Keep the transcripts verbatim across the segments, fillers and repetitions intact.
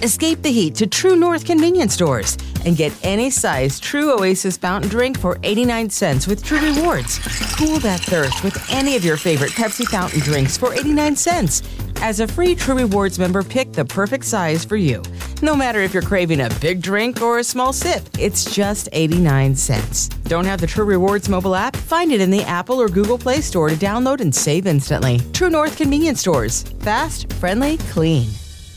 Escape the heat to True North convenience stores and get any size True Oasis fountain drink for eighty-nine cents with True Rewards. Cool that thirst with any of your favorite Pepsi fountain drinks for eighty-nine cents. As a free True Rewards member, pick the perfect size for you. No matter if you're craving a big drink or a small sip, it's just eighty-nine cents. Don't have the True Rewards mobile app? Find it in the Apple or Google Play Store to download and save instantly. True North convenience stores. Fast, friendly, clean.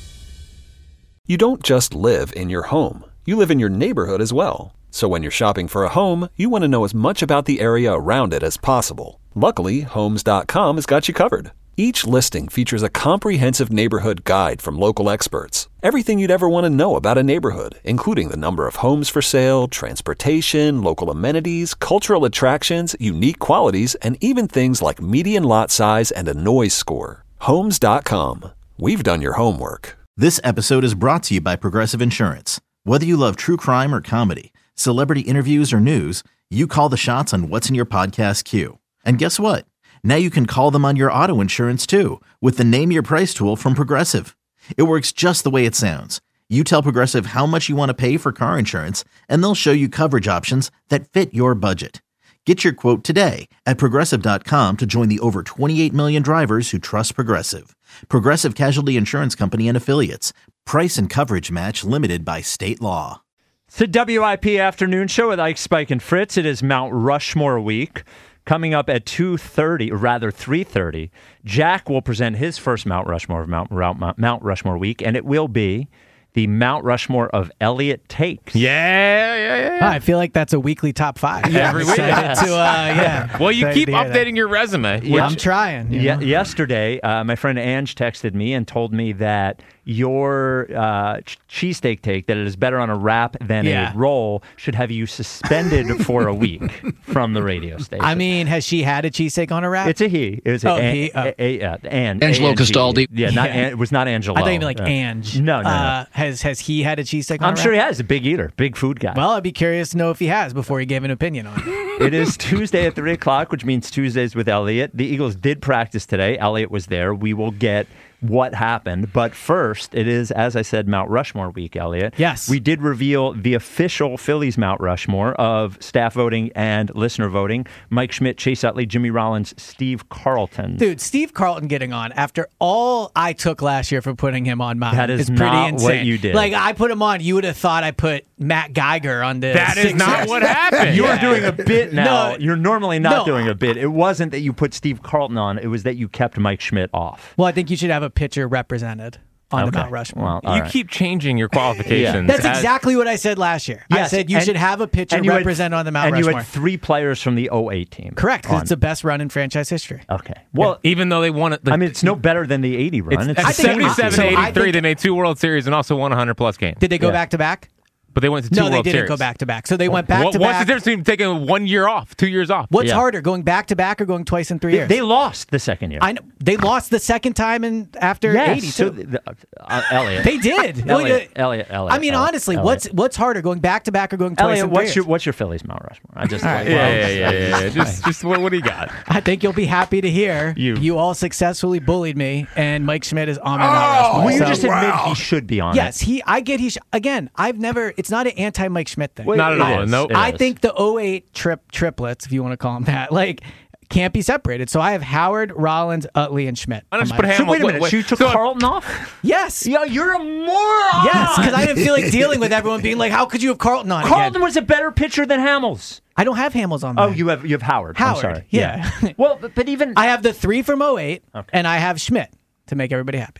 You don't just live in your home. You live in your neighborhood as well. So when you're shopping for a home, you want to know as much about the area around it as possible. Luckily, Homes dot com has got you covered. Each listing features a comprehensive neighborhood guide from local experts. Everything you'd ever want to know about a neighborhood, including the number of homes for sale, transportation, local amenities, cultural attractions, unique qualities, and even things like median lot size and a noise score. Homes dot com. We've done your homework. This episode is brought to you by Progressive Insurance. Whether you love true crime or comedy, celebrity interviews or news, you call the shots on what's in your podcast queue. And guess what? Now you can call them on your auto insurance too with the Name Your Price tool from Progressive. It works just the way it sounds. You tell Progressive how much you want to pay for car insurance, and they'll show you coverage options that fit your budget. Get your quote today at Progressive dot com to join the over twenty-eight million drivers who trust Progressive. Progressive Casualty Insurance Company and Affiliates. Price and coverage match limited by state law. It's the W I P Afternoon Show with Ike, Spike, and Fritz. It is Mount Rushmore week. Coming up at two thirty, or rather three thirty, Jack will present his first Mount Rushmore of Mount, Mount, Mount Rushmore week, and it will be the Mount Rushmore of Elliot Takes. Yeah, yeah, yeah. Oh, I feel like that's a weekly top five. Yeah, every week. To, uh, yeah. Well, you Excited keep to hear updating that. your resume. Yeah, I'm trying. you Ye- know? yesterday, uh, my friend Ange texted me and told me that your uh, ch- cheesesteak take, that it is better on a wrap than Yeah. a roll, should have you suspended for a week from the radio station. I mean, has she had a cheesesteak on a wrap? It's a he. It was a, Oh, a, he, oh. a, a, a, and Angelo A N G E. Castaldi. Yeah, not Yeah. An, it was not Angelo. I thought you meant like Uh, Ange. No, no, no. Uh, has has he had a cheesesteak on I'm a wrap? sure he has. A big eater, big food guy. Well, I'd be curious to know if he has before he gave an opinion on it. It is Tuesday at three o'clock, which means Tuesdays with Elliot. The Eagles did practice today. Elliot was there. We will get what happened. But first, it is, as I said, Mount Rushmore week, Elliot. Yes. We did reveal the official Phillies Mount Rushmore of staff voting and listener voting. Mike Schmidt, Chase Utley, Jimmy Rollins, Steve Carlton. Dude, Steve Carlton getting on after all I took last year for putting him on mine. That is pretty not insane. what you did. Like, I put him on. You would have thought I put Matt Geiger on the That is Sixers. not what happened. You Yeah. are doing a bit now. No. You're normally not No. doing a bit. It wasn't that you put Steve Carlton on. It was that you kept Mike Schmidt off. Well, I think you should have a pitcher represented on Okay. the Mount Rushmore. Well, all You right. keep changing your qualifications. That's as- exactly what I said last year. I Yes, said you and- should have a pitcher and you had- represented on the Mount and Rushmore. you had three players from the oh eight team. Correct, because on. it's the best run in franchise history. Okay. Well, Even though they won it. I mean, it's no better than the eighty run. It's, It's, I the think- same seventy-seven so to I eighty-three. think- They made two World Series and also won one hundred plus games. Did they go Yeah. back to back? But they went to two No, World they didn't Series. go back to back. So they went back What- to What's back. the difference between taking one year off, two years off? What's Yeah. harder, going back to back or going twice in three They, years? they lost the second year. I know, they lost the second time in after yes. eighty-two. So, the, uh, Elliot. They did. Elliot, Well, Elliot, you- Elliot, Elliot. I mean, Elliot, honestly, Elliot. what's what's harder, going back to back or going twice Elliot? in three What's years? your what's your Phillies Mount Rushmore? I just All like, right. Yeah, well, yeah, yeah, yeah, yeah. Just, just what, what do you got? I think you'll be happy to hear You- you, all successfully bullied me, and Mike Schmidt is on my Mount Rushmore. Will you So- just admit he should be on yes, it? he. I get he. Sh- again, I've never. It's not an anti-Mike Schmidt thing. Well, Not at it all. is. Nope. It I is. think the oh eight trip triplets, if you want to call them that, like can't be separated. So I have Howard, Rollins, Utley, and Schmidt. I on just my put list. So Hamel- wait a minute. wait, So you took so- Carlton off? Yes. Yeah, you're a moron. Yes, because I didn't feel like dealing with everyone being like, "How could you have Carlton on?" Carlton again? was a better pitcher than Hamels. I don't have Hamels on. Oh, mine. you have you have Howard. Howard, I'm sorry. yeah. well, but, but even I have the three from oh eight, Okay. and I have Schmidt to make everybody happy.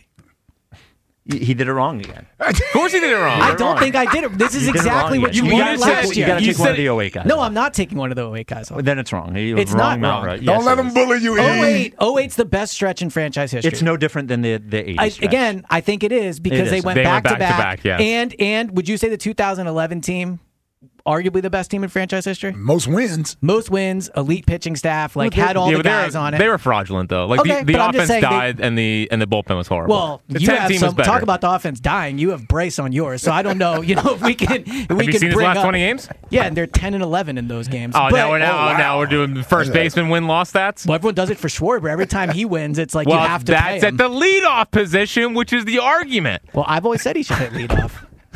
he he did it wrong again. Of course he did it wrong. I don't think I did it. This is You did it exactly wrong what again. you You wanted just said- last You got to year. take one of said- the oh eight guys. No, I'm not taking one of the oh eight guys. Well, off. then it's wrong. You It's wrong not Mount wrong. Rush. Don't Yes, let it him is. bully you. oh eight, oh eight's the best stretch in franchise history. It's no different than the the eighties. I, stretch. again, I think it is because It they is. went They back went to back. back-to-back, yes. And and would you say the two thousand eleven team arguably the best team in franchise history. Most wins. Most wins, elite pitching staff, like had all yeah, the but they guys were, on it. They were fraudulent though. Like Okay, the, the but I'm just offense saying they- died and the and the bullpen was horrible. Well, the you ten have team some was better. talk about the offense dying. You have Bryce on yours, so I don't know. You know if we can. If we Have you can seen his bring last up, twenty games? Yeah, and they're ten and eleven in those games. Oh, but, now we're now, oh, wow. now we're doing first baseman win loss stats. Well, everyone does it for Schwarber. Every time he wins, it's like Well, you have to pay that's him. at the leadoff position, which is the argument. Well, I've always said he should hit leadoff.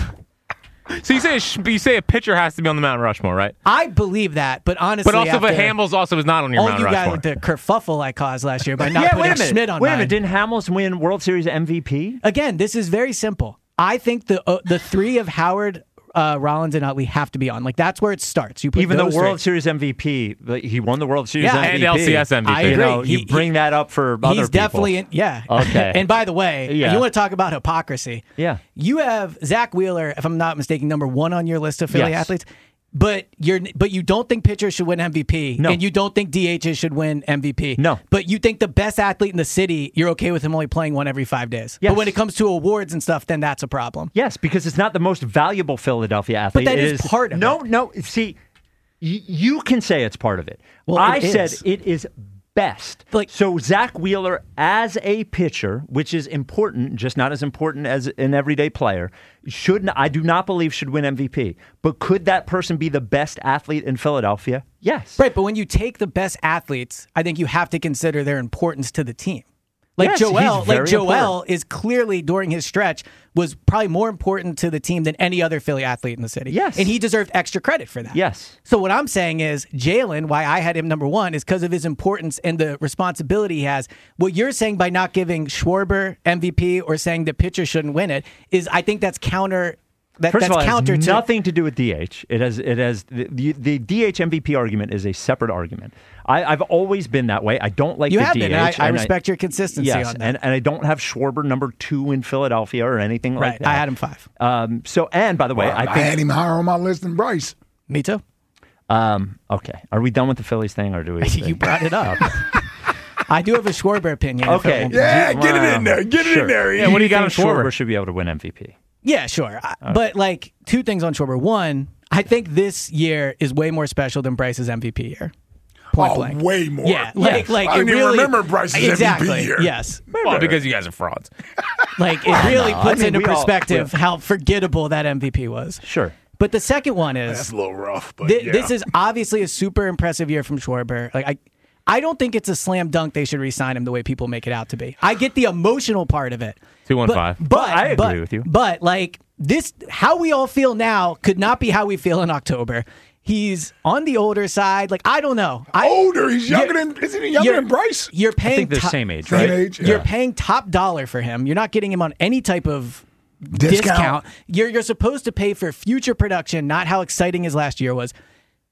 So you say a, sh- you say a pitcher has to be on the Mount Rushmore, right? I believe that, but honestly, But also, after if Hamels also is not on your all Mount you Rushmore. guys, the kerfuffle I caused last year by not yeah, putting wait a minute. Schmidt on wait a mine. minute. Didn't Hamels win World Series M V P? Again, this is very simple. I think the uh, the three of Howard, uh, Rollins, and Utley have to be on. Like that's where it starts. You put Even the those World three. Series M V P, like, he won the World Series Yeah. M V P. And L C S M V P. I You agree. know, you He- bring that up for other He's people. definitely in, yeah. Okay. And by the way, Yeah. you want to talk about hypocrisy? Yeah. You have Zach Wheeler, if I'm not mistaken, number one on your list of Philly Yes. athletes. But you're but you don't think pitchers should win M V P, No. and you don't think D Hs should win M V P. No. But you think the best athlete in the city, you're okay with him only playing one every five days. Yes. But when it comes to awards and stuff, then that's a problem. Yes, because it's not the most valuable Philadelphia athlete. that It is part of no, it. No, See, y- you can say it's part of it. Well, I it said is. it is best. Like- so Zach Wheeler as a pitcher, which is important, just not as important as an everyday player, should I do not believe should win M V P. But could that person be the best athlete in Philadelphia? Yes. Right, but when you take the best athletes, I think you have to consider their importance to the team. Like Yes, Joel, he's like very Joel important. is clearly during his stretch was probably more important to the team than any other Philly athlete in the city. Yes. And he deserved extra credit for that. Yes. So what I'm saying is Jalen, why I had him number one is because of his importance and the responsibility he has. What you're saying by not giving Schwarber M V P or saying the pitcher shouldn't win it is I think that's counter that, First that's of all, it counter has to nothing to do with D H. It has it has the, the, the D H M V P argument is a separate argument. I, I've always been that way. I don't like you the have D H. been. And I, I and respect your consistency yes, on that. and, and I don't have Schwarber number two in Philadelphia or anything right. like that. I had him five. Um, so, and by the way, Well, I I, think. had him higher on my list than Bryce. Me too. Um, okay, are we done with the Phillies thing, or do we? You brought it up. I do have a Schwarber opinion. if Okay. it won't- Yeah, get it in Wow. there. Get it Sure. in there. Yeah, what do you got on think Schwarber? Schwarber should be able to win M V P. Yeah, sure. I- But like two things on Schwarber. One, I think this year is way more special than Bryce's M V P year. Point Oh, blank. way more. Yeah, like like I it didn't even really, remember Bryce's exactly, M V P year. Yes, Well, because you guys are frauds. like it really no, I puts mean, into we all- perspective how forgettable that M V P was. Sure. But the second one is That's a little rough, but Thi- yeah. This is obviously a super impressive year from Schwarber. Like I, I don't think it's a slam dunk. They should re-sign him the way people make it out to be. I get the emotional part of it. Two one But, five. but I agree but- with you. But like this, how we all feel now could not be how we feel in October. He's on the older side. Like I don't know. I, older. He's younger You're- than. Isn't he younger you're- than Bryce? You're paying. I think they're the top- same age, Same right? age. You're yeah. paying top dollar for him. You're not getting him on any type of Discount. discount. You're you're supposed to pay for future production, not how exciting his last year was.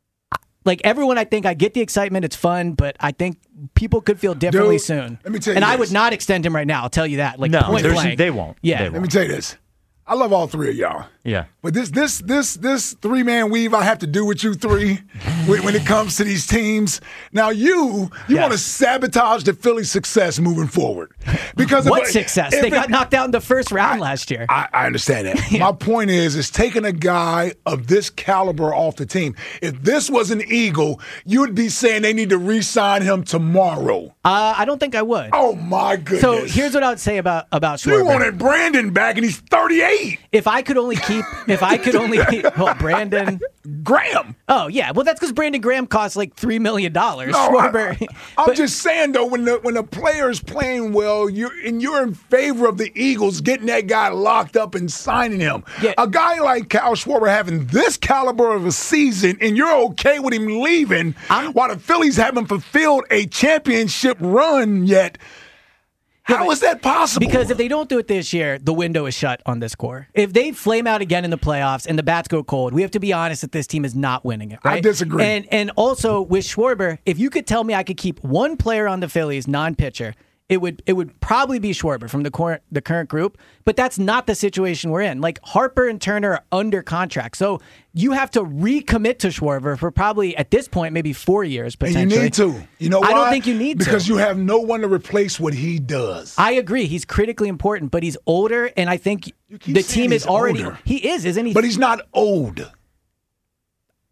Like everyone, I think I get the excitement. It's fun, but I think people could feel differently Dude, soon. let me tell you and I this. would not extend him right now. I'll tell you that. Like No, point there's- blank. they won't. Yeah. They Let won't. me tell you this. I love all three of y'all. Yeah. But this this this this three man weave I have to do with you three when, when it comes to these teams. Now you you Yes. want to sabotage the Philly success moving forward because What if, success? if They it- got knocked out in the first round last year. I, I understand that. My point is, is taking a guy of this caliber off the team. If this was an Eagle, you would be saying they need to re-sign him tomorrow. Uh, I don't think I would. Oh my goodness! so here's what I would say about about you Schwarber. wanted Brandon back, and he's thirty-eight. If I could only keep, if I could only keep, well, Brandon. Graham. Oh yeah, well that's because Brandon Graham costs like three million dollars. No, Schwarber. I, am but- just saying though, when the when the player is playing well, you're and you're in favor of the Eagles getting that guy locked up and signing him. Yeah. A guy like Kyle Schwarber having this caliber of a season, and you're okay with him leaving, I'm- while the Phillies haven't fulfilled a championship run yet. How but- is that possible? Because if they don't do it this year, the window is shut on this core. If they flame out again in the playoffs and the bats go cold, we have to be honest that this team is not winning it. Right? I disagree. And and also with Schwarber, if you could tell me I could keep one player on the Phillies, non-pitcher, it would it would probably be Schwarber from the current the current group. But that's not the situation we're in. Like Harper and Turner are under contract, so you have to recommit to Schwarber for probably at this point maybe four years and potentially. you need to. You know why? I don't think you need to. because you have no one to replace what he does. I agree. He's critically important, but he's older, and I think keep the saying team is he's already. older. He is, isn't he? But he's not old.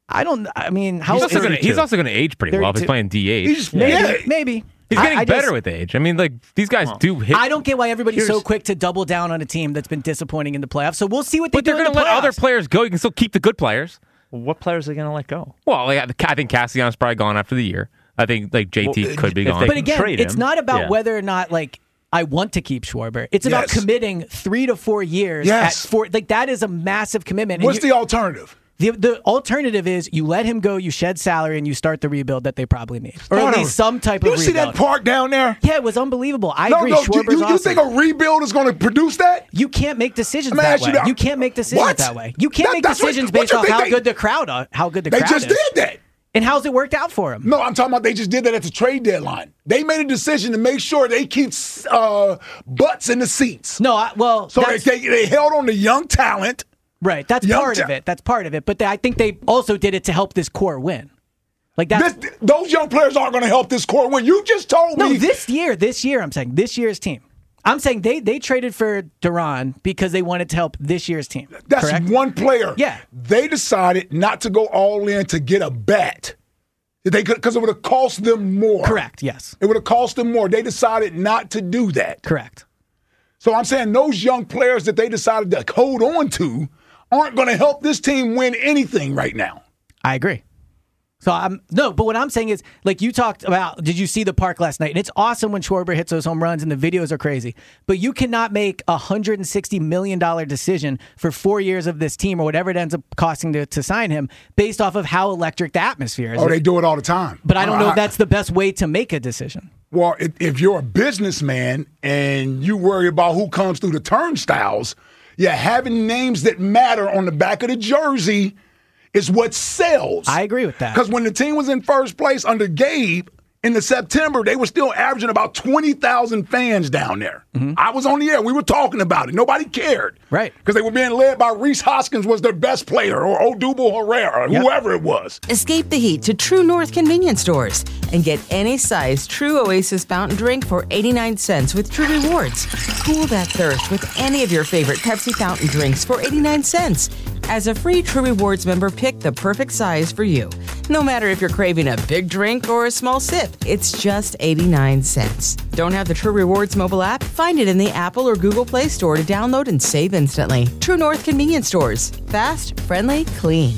I don't. I mean, how He's old also, is gonna, he? he's also gonna age pretty well if he's thirty-two. playing D H. He's- Maybe, Yeah. maybe. He's getting I, I better just, with age. I mean, like these guys do hit. I don't get why everybody's so Here's- quick to double down on a team that's been disappointing in the playoffs. So we'll see what they but do they're in going the to let other playoffs. players go. You can still keep the good players. Well, what players are they going to let go? Well, like, I think Castellanos probably gone after the year. I think like J T Well, could be if gone. they But can again, trade it's him. not about Yeah. whether or not like I want to keep Schwarber. It's about Yes. committing three to four years. Yes. At four, like that is a massive commitment. And What's you- the alternative? The, the alternative is you let him go, you shed salary, and you start the rebuild that they probably need, or at Hold on. least some type You of see rebuild. that park down there? Yeah, it was unbelievable. I No, agree. no. You, Schwarber's you, you awesome. think a rebuild is going to produce that? You can't make decisions Let me that ask way. you that. You can't make decisions What? that way. You can't That- make that's what- decisions what based you off think how they- good the crowd are, how good the They crowd just is, did that. and how's it worked out for him. No, I'm talking about they just did that at the trade deadline. They made a decision to make sure they keep uh, butts in the seats. No, I, well, So they, that's, they they held on to young talent. right. That's Young part ta- of it. That's part of it. But they, I think they also did it to help this core win. Like that's This, those young players aren't going to help this core win. You just told no me. this year. This year, I'm saying this year's team. I'm saying they they traded for Duran because they wanted to help this year's team. That's correct? one player. Yeah. They decided not to go all in to get a bat. They could because it would have cost them more. Correct. Yes. It would have cost them more. They decided not to do that. Correct. So I'm saying those young players that they decided to hold on to aren't going to help this team win anything right now. I agree. So I'm no, but what I'm saying is, like you talked about, did you see the park last night? And it's awesome when Schwarber hits those home runs and the videos are crazy. But you cannot make a one hundred sixty million dollars decision for four years of this team or whatever it ends up costing to, to sign him based off of how electric the atmosphere is. Oh, they do it all the time. but I don't know I- if that's the best way to make a decision. Well, if, if you're a businessman and you worry about who comes through the turnstiles, yeah, having names that matter on the back of the jersey is what sells. I agree with that. Because when the team was in first place under Gabe in the September, they were still averaging about twenty thousand fans down there. I was on the air. We were talking about it. Nobody cared. Right. Because they were being led by Reese Hoskins was their best player, or Odubel Herrera, or Yep. whoever it was. Escape the heat to True North convenience stores and get any size True Oasis fountain drink for eighty-nine cents with True Rewards. Cool that thirst with any of your favorite Pepsi fountain drinks for eighty-nine cents. As a free True Rewards member, pick the perfect size for you. No matter if you're craving a big drink or a small sip, it's just eighty-nine cents. Don't have the True Rewards mobile app? Find it in the Apple or Google Play Store to download and save instantly. True North convenience stores. Fast, friendly, clean.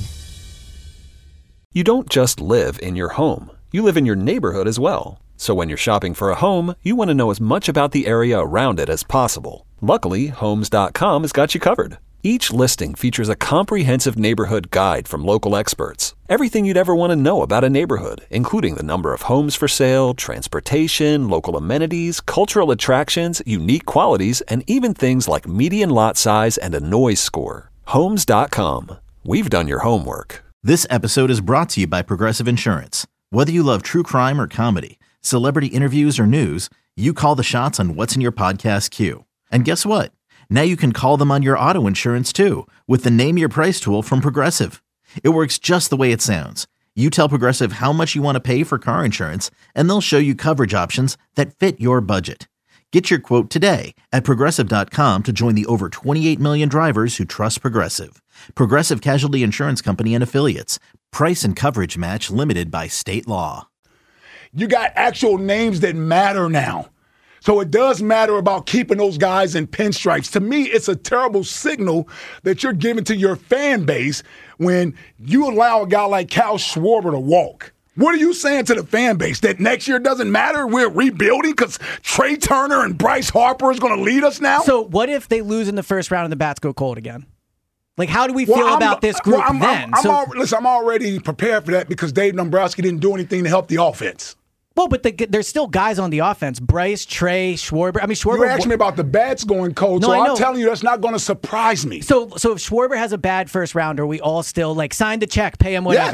You don't just live in your home, you live in your neighborhood as well. So when you're shopping for a home, you want to know as much about the area around it as possible. Luckily, Homes dot com has got you covered. Each listing features a comprehensive neighborhood guide from local experts. Everything you'd ever want to know about a neighborhood, including the number of homes for sale, transportation, local amenities, cultural attractions, unique qualities, and even things like median lot size and a noise score. Homes dot com. We've done your homework. This episode is brought to you by Progressive Insurance. Whether you love true crime or comedy, celebrity interviews or news, you call the shots on what's in your podcast queue. And guess what? Now you can call them on your auto insurance too with the Name Your Price tool from Progressive. It works just the way it sounds. You tell Progressive how much you want to pay for car insurance, and they'll show you coverage options that fit your budget. Get your quote today at Progressive dot com to join the over twenty-eight million drivers who trust Progressive. Progressive Casualty Insurance Company and Affiliates. Price and coverage match limited by state law. You got actual names that matter now. So it does matter about keeping those guys in pinstripes. To me, it's a terrible signal that you're giving to your fan base when you allow a guy like Cal Schwarber to walk. What are you saying to the fan base? That next year doesn't matter? We're rebuilding because Trey Turner and Bryce Harper is going to lead us now? So what if they lose in the first round and the bats go cold again? Like, how do we feel Well, I'm- about this group well, I'm, then? I'm, I'm So- al- listen, I'm already prepared for that because Dave Dombrowski didn't do anything to help the offense. well, but the, there's still guys on the offense. Bryce, Trey, Schwarber. I mean, Schwarber. You asked me about the bats going cold, No, so I I'm know. telling you that's not going to surprise me. So, so if Schwarber has a bad first rounder, we all still like sign the check, pay him whatever. Yes.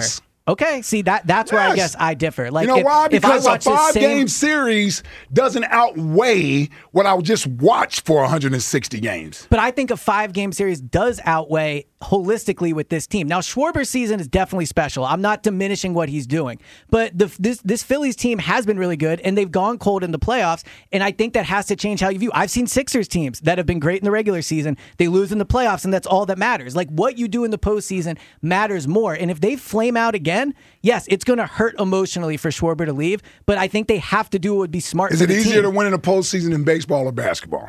Okay, see that that's where I Yes. guess I differ. Like, you know if, why? if I Because a watch the five-game same, series doesn't outweigh what I would just watch for one hundred sixty games. but I think a five-game series does outweigh holistically with this team. Now, Schwarber's season is definitely special. I'm not diminishing what he's doing, but the, this this Phillies team has been really good, and they've gone cold in the playoffs, and I think that has to change how you view. I've seen Sixers teams that have been great in the regular season. They lose in the playoffs, and that's all that matters. Like, what you do in the postseason matters more, and if they flame out again, yes, it's going to hurt emotionally for Schwarber to leave, but I think they have to do what would be smart Is for it the easier team. to win in the postseason in baseball or basketball?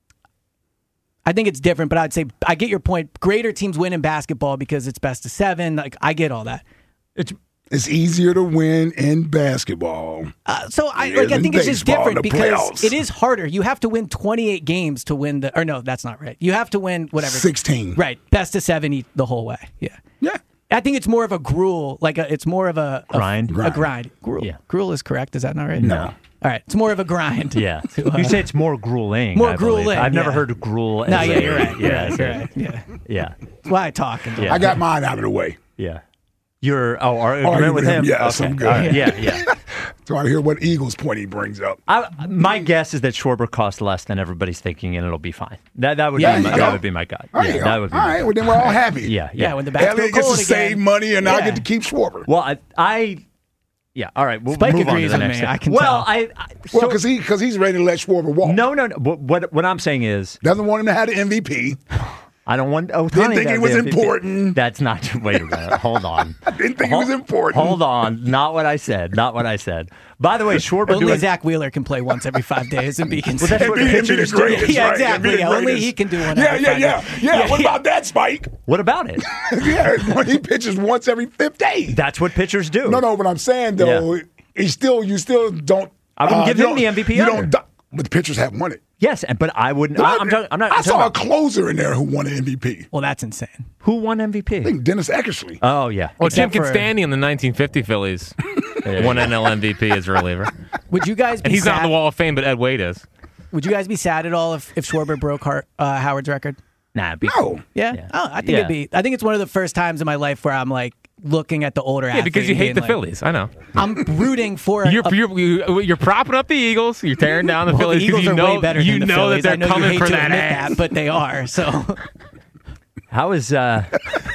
I think it's different, but I'd say I get your point. Greater teams win in basketball because it's best of seven. Like, I get all that. It's It's easier to win in basketball. Uh, so I It like. is I in think it's just baseball in different the because playoffs. it is harder. You have to win twenty-eight games to win the. Or no, that's not right. You have to win whatever. sixteen. Right, best of seven each- the whole way. Yeah. Yeah. I think it's more of a gruel. Like a, it's more of a a- Grind. A, Grind. grind. Gruel. Yeah. Gruel is correct. Is that not right? No. All right. It's more of a grind. yeah. to, uh, You say it's more grueling. More I believe. grueling, I've never yeah. heard of gruel. As No, yeah, a- you're right. You're Yeah, right. as You're a- right. Yeah. yeah. That's why I talk. Yeah. I got mine out of the way. Yeah. You're oh, arguing Arguing with with him? him, yes, okay. I'm good. All right, Yeah, yeah. So I hear what Eagles point he brings up. I, my guess is that Schwarber costs less than everybody's thinking, and it'll be fine. That that would Yeah, be my, there you that go. would be my gut. All right, Yeah, that would be. all my right. gut. Well, then we're all happy. Yeah, yeah. Yeah. When the backs go Elliot gets cold to again. save money, and I Yeah. get to keep Schwarber. Well, I, I yeah. All right. We'll Spike move on to agrees the with next me, thing. I can well, tell. I, I Well, so- because he because he's ready to let Schwarber walk. no, no, no. What, what what I'm saying is, Doesn't want him to have the M V P. I don't want. Oh, Didn't think it was important. That's not. Wait a minute. Hold on. Didn't think it was Hold- important. Hold on. Not what I said. Not what I said. By the way, Schwarber Only doing. Zach Wheeler can play once every five days and be considered. that's what And be- and be the pitchers do. greatest, Yeah, right? exactly. And be the Yeah, only greatest. he can do one Yeah, every yeah, five yeah, days. yeah. Yeah, What yeah. about that, Spike? What about it? Yeah, when he pitches once every fifth day. That's what pitchers do. No, no. What I'm saying though, Yeah. he still you still don't. I wouldn't uh, give you him don't- the M V P You either. don't. do- But the pitchers have won it. Yes, and- but I wouldn't. I, I'm talking. I'm not. I I'm saw a talking about- closer in there who won an M V P. Well, that's insane. who won M V P? I think Dennis Eckersley. Oh yeah. Well, Jim Except for- Constanti in the nineteen fifty Phillies won N L M V P as a reliever. Would you guys be And he's sad? not in the Wall of Fame, but Ed Wade is. Would you guys be sad at all if, if Schwarber broke Hart, uh, Howard's record? Nah. it'd be- No. Yeah. Yeah. Oh, I think Yeah. it'd be. I think it's one of the first times in my life where I'm like looking at the older. Yeah, because you hate the Phillies. Phillies. I know. I'm rooting for. You're, a, you're, you- you're propping up the Eagles. You're tearing down the well, Phillies the because Eagles you are know way better you than the know Phillies. that I they're know you coming hate for to that admit ass. that, but they are. So How is? uh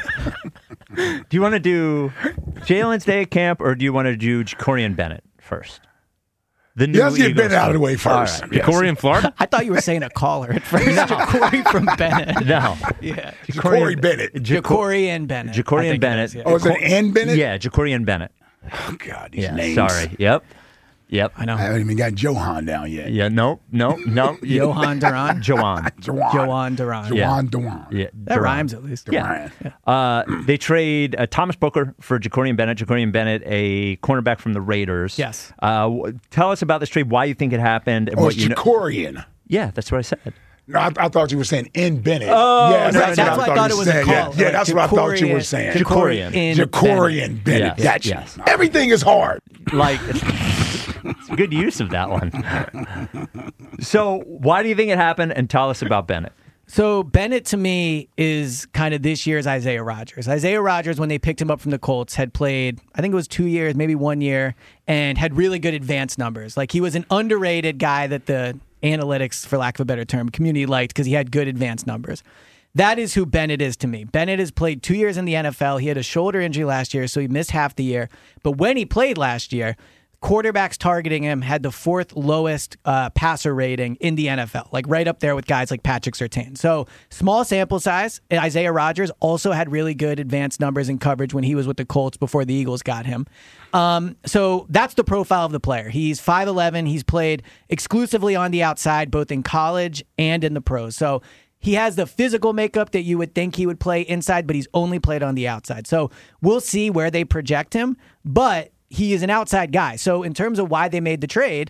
Do you want to do Jalen's day at camp, or do you want to do Jacorian Bennett first? The new Let's get Eagles Bennett out of the way All first. right. Yes. Corey in Florida? I thought you were saying a caller at first. Corey from Bennett. No. Yeah. Corey Bennett. Jacori and Bennett. I Jacorian think it Bennett. is, yeah. Oh, is it Ann Bennett? Yeah, Jacorian Bennett. Oh, God, these Yeah. names. Sorry. Yep. Yep. I know. I haven't even got Johan down yet. Yeah. No. No. No. Johan Duran. Joan. Jawan. Johan Duran. Yeah. Jawan Dewan. Yeah. That Duran. rhymes at least. Yeah. Duran. Uh, they trade uh, Thomas Booker for Jacorian Bennett. Jacorian Bennett, a cornerback from the Raiders. Yes. Uh, w- tell us about this trade, why you think it happened, and Oh, what it's you know. Jacorian. Yeah, that's what I said. No, I, I thought you were saying in Bennett. Oh, yes, no, that's, That's what why I thought you it was said. a call. Yeah, yeah Like that's what I thought you were Jacorian- saying. Jacorian. in Jacorian Bennett. Yes, Gotcha. yes. Everything is hard. Like, it's a good use of that one. So, why do you think it happened? And tell us about Bennett. So Bennett to me is kind of this year's Isaiah Rodgers. Isaiah Rodgers, when they picked him up from the Colts, had played, I think it was two years, maybe one year, and had really good advanced numbers. Like, he was an underrated guy that the analytics, for lack of a better term, community liked because he had good advanced numbers. That is who Bennett is to me. Bennett has played two years in the N F L. He had a shoulder injury last year, so he missed half the year. But when he played last year, quarterbacks targeting him had the fourth lowest uh, passer rating in the N F L, like right up there with guys like Patrick Surtain. So small sample size. Isaiah Rodgers also had really good advanced numbers in coverage when he was with the Colts before the Eagles got him. Um, so that's the profile of the player. He's five eleven. He's played exclusively on the outside, both in college and in the pros. So he has the physical makeup that you would think he would play inside, but he's only played on the outside. So we'll see where they project him, but he is an outside guy. So in terms of why they made the trade,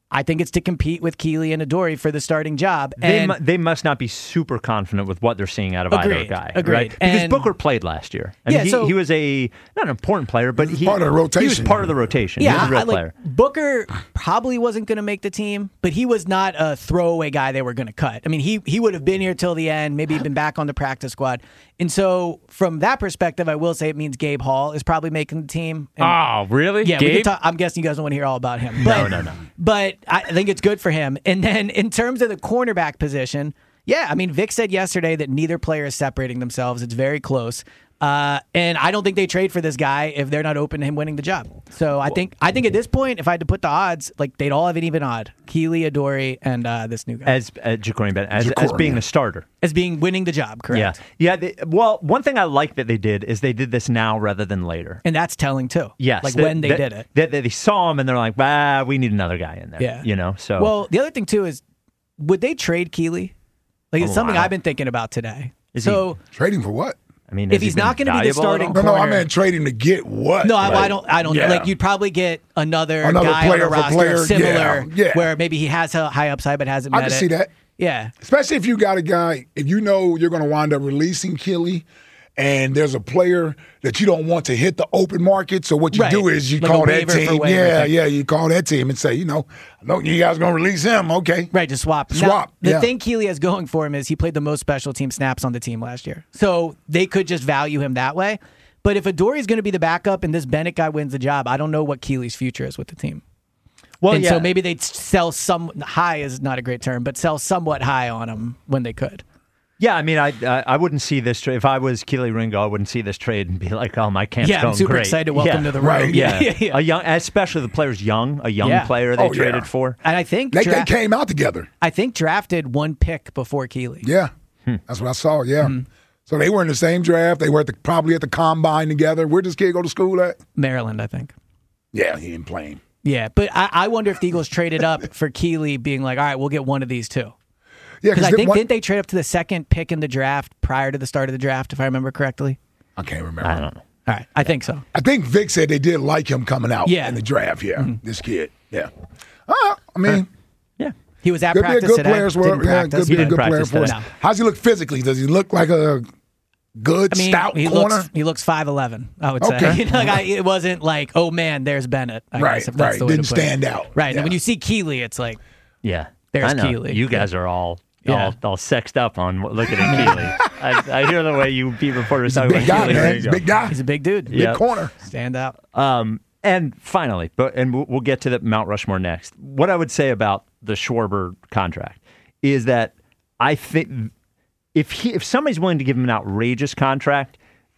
I think it's to compete with Keely and Adoree for the starting job. They, And mu- they must not be super confident with what they're seeing out of Agreed, either guy. agreed. Right? Because And- Booker played last year. I mean, Yeah, he, so- he was a not an important player, but he, part of the he rotation. was part of the rotation. yeah, he was a real I, like, player. Booker probably wasn't going to make the team, but he was not a throwaway guy they were going to cut. I mean, he he would have been here till the end, maybe been back on the practice squad. And so, from that perspective, I will say it means Gabe Hall is probably making the team. And Oh, really? yeah, we Gabe? can talk, I'm guessing you guys don't want to hear all about him. But, no, no. But I think it's good for him. And then in terms of the cornerback position, yeah, I mean, Vic said yesterday that neither player is separating themselves. It's very close. Uh, and I don't think they trade for this guy if they're not open to him winning the job. So I think I think at this point, if I had to put the odds, like they'd all have an even odd. Keely, Adoree, and uh, this new guy As uh, Ja'Cory Bennett, as, as Ja'Cory, being yeah. the starter. as being winning the job, correct? Yeah, yeah. They, well, one thing I like that they did is they did this now rather than later. And that's telling too. Yes, like that- when they that- did it. that- that they saw him and they're like, "Ah, we need another guy in there." Yeah, you know. So well, the other thing too is, would they trade Keely? Like it's Oh, something wow. I've been thinking about today. Is so. Trading for what? I mean, if has he he's been not gonna be the valuable at starting all? No, no, I corner. meant trading to get what? No, I, I Right. don't. I don't. Yeah. Like you'd probably get another, Another guy player on the for roster player, similar, yeah, yeah. where maybe he has a high upside but hasn't I met can it. see that. Yeah, Especially if you got a guy, if you know you're going to wind up releasing Keely, and there's a player that you don't want to hit the open market. So what you Right. do is you Like a call that waiver for team. waiver Yeah, thing. yeah, you call that team and say, you know, I know you guys going to release him. Okay. right. Just swap. Now, Swap, the yeah. thing Keely has going for him is he played the most special team snaps on the team last year, so they could just value him that way. But if Adoree's going to be the backup and this Bennett guy wins the job, I don't know what Keely's future is with the team. Well, and yeah. so maybe they'd sell some high is not a great term, but sell somewhat high on him when they could. Yeah, I mean, I I, I wouldn't see this trade if I was Keely Ringo. I wouldn't see this trade and be like, "Oh, my camp's Yeah, going I'm super great." excited. Welcome yeah. to the room. Right. Yeah, yeah, yeah. a young, especially the player's young, a young Yeah. player they Oh, yeah. traded for. And I think They, dra- they came out together. I think drafted one pick before Keely. Yeah. That's what I saw. Yeah. So they were in the same draft. They were at the, probably at the combine together. Where does this kid go to school at? Maryland, I think. Yeah, he didn't play him. Yeah, but I, I wonder if the Eagles traded up for Keely, being like, all right, we'll get one of these two. Yeah, Because I the think, one- didn't they trade up to the second pick in the draft prior to the start of the draft, if I remember correctly? I can't remember. I don't know. All right, I think so. I think Vic said they did like him coming out Yeah. in the draft. Yeah, this kid. Yeah. Uh, I mean, Yeah. He was at could be a practice good today. player. Didn't Yeah, could practice. be a didn't good player practice for us. today. No. How's he look physically? Does he look like a good, I mean, stout he corner? looks he looks five eleven. I would Okay. say. You know, like I, it wasn't like, oh man, there's Bennett. I Right, guess, if that's right. the way to Didn't put it. stand out. Right, Yeah. and when you see Keely, it's like, Yeah, There's I know. Keely. You guys are all Yeah. all, all sexed up on looking at Keely. I, I hear the way you beat reporters talking Big about guy, Keely man. Ringo. He's a big guy. he's a big dude. Big Yeah. corner. Stand out. Um, and finally, but and we'll, we'll get to the Mount Rushmore next. What I would say about the Schwarber contract is that I think if he if somebody's willing to give him an outrageous contract,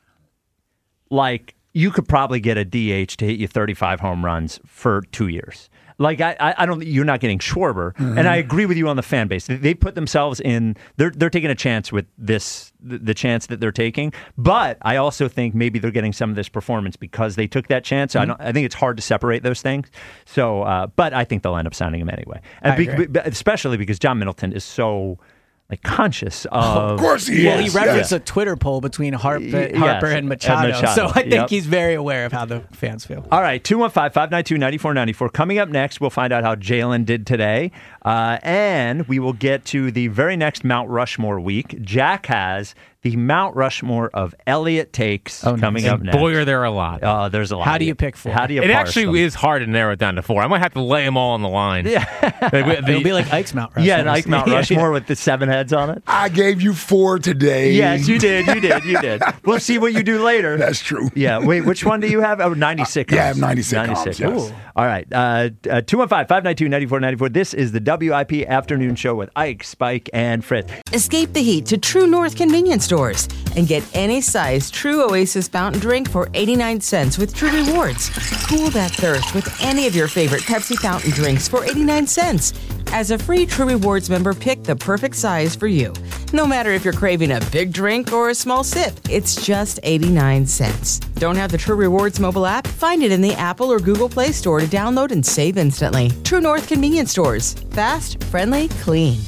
like you could probably get a D H to hit you thirty-five home runs for two years. Like I, I I don't. You're not getting Schwarber, and I agree with you on the fan base. They, they put themselves in. They're they're taking a chance with this, the, the chance that they're taking. But I also think maybe they're getting some of this performance because they took that chance. So I don't. I think it's hard to separate those things. So, uh, but I think they'll end up signing him anyway, and I be, agree. be- especially because John Middleton is so like conscious of. Of course he Well, is. he referenced Yeah. a Twitter poll between Harp, Y- Harper yes, and Machado, and Machado. so I think Yep. he's very aware of how the fans feel. All right, two one five, five nine two, nine four nine four. Coming up next, we'll find out how Jalen did today. Uh, and we will get to the very next Mount Rushmore week. Jack has the Mount Rushmore of Elliott takes Oh, nice. coming up And next. boy, are there a lot. Uh, there's a lot. How of do you it. pick four? How do you It parse actually them? is hard to narrow it down to four. I might have to lay them all on the line. Yeah. It'll be like Ike's Mount Rushmore. Yeah, an Ike Mount Yeah, yeah. Rushmore with the seven heads on it. I gave you four today. Yes, you did. You did. You did. We'll see what you do later. That's true. Yeah. Wait, which one do you have? Oh, ninety-six. Yeah, I have ninety-six ninety-six. columns, yes. Ooh. All right. Uh, uh, two one five, five nine two, nine four nine four. This is the W I P Afternoon Show with Ike, Spike, and Fritz. Escape the heat to True North convenience stores and get any size True Oasis fountain drink for eighty-nine cents with True Rewards. Cool that thirst with any of your favorite Pepsi fountain drinks for eighty-nine cents. As a free True Rewards member, pick the perfect size for you. No matter if you're craving a big drink or a small sip, it's just eighty-nine cents. Don't have the True Rewards mobile app? Find it in the Apple or Google Play Store to download and save instantly. True North convenience stores. Fast, friendly, clean.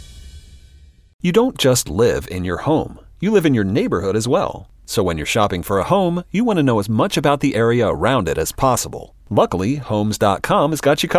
You don't just live in your home. You live in your neighborhood as well. So when you're shopping for a home, you want to know as much about the area around it as possible. Luckily, Homes dot com has got you covered.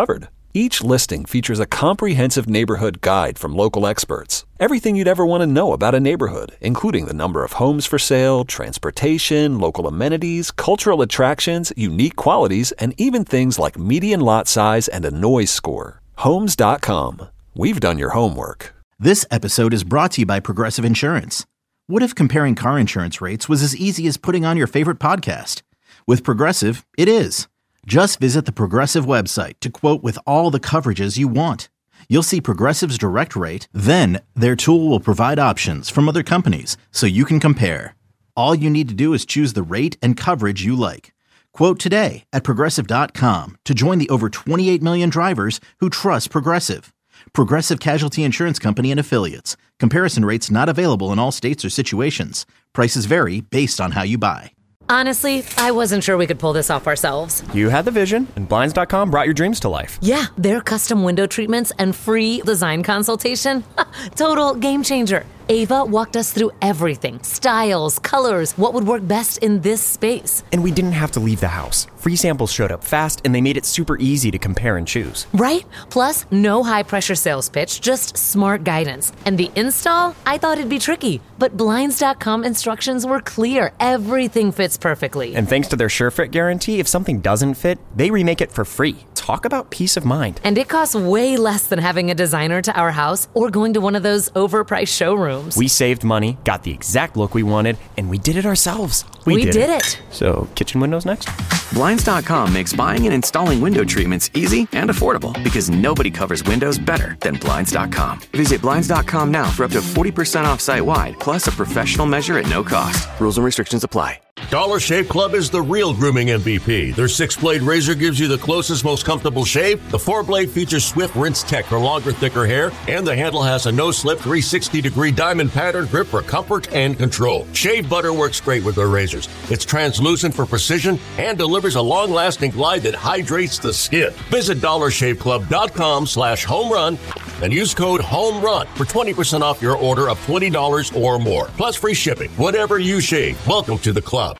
Each listing features a comprehensive neighborhood guide from local experts. Everything you'd ever want to know about a neighborhood, including the number of homes for sale, transportation, local amenities, cultural attractions, unique qualities, and even things like median lot size and a noise score. Homes dot com. We've done your homework. This episode is brought to you by Progressive Insurance. What if comparing car insurance rates was as easy as putting on your favorite podcast? With Progressive, it is. Just visit the Progressive website to quote with all the coverages you want. You'll see Progressive's direct rate, then their tool will provide options from other companies so you can compare. All you need to do is choose the rate and coverage you like. Quote today at Progressive dot com to join the over twenty-eight million drivers who trust Progressive. Progressive Casualty Insurance Company and Affiliates. Comparison rates not available in all states or situations. Prices vary based on how you buy. Honestly, I wasn't sure we could pull this off ourselves. You had the vision, and Blinds dot com brought your dreams to life. Yeah, their custom window treatments and free design consultation. Total game changer. Ava walked us through everything. Styles, colors, what would work best in this space. And we didn't have to leave the house. Free samples showed up fast, and they made it super easy to compare and choose. Right? Plus, no high-pressure sales pitch, just smart guidance. And the install? I thought it'd be tricky. But Blinds dot com instructions were clear. Everything fits perfectly. And thanks to their SureFit guarantee, if something doesn't fit, they remake it for free. Talk about peace of mind. And it costs way less than having a designer to our house or going to one of those overpriced showrooms. We saved money, got the exact look we wanted, and we did it ourselves. We, we did, did it. it. So, kitchen windows next? Blinds dot com makes buying and installing window treatments easy and affordable because nobody covers windows better than Blinds dot com. Visit Blinds dot com now for up to forty percent off site-wide, plus a professional measure at no cost. Rules and restrictions apply. Dollar Shave Club is the real grooming M V P. Their six-blade razor gives you the closest, most comfortable shave. The four-blade features swift rinse tech for longer, thicker hair. And the handle has a no-slip three hundred sixty degree diamond pattern grip for comfort and control. Shave butter works great with their razors. It's translucent for precision and delivers a long-lasting glide that hydrates the skin. Visit dollar shave club dot com slash home run and use code HOMERUN for twenty percent off your order of twenty dollars or more. Plus free shipping. Whatever you shave, welcome to the club.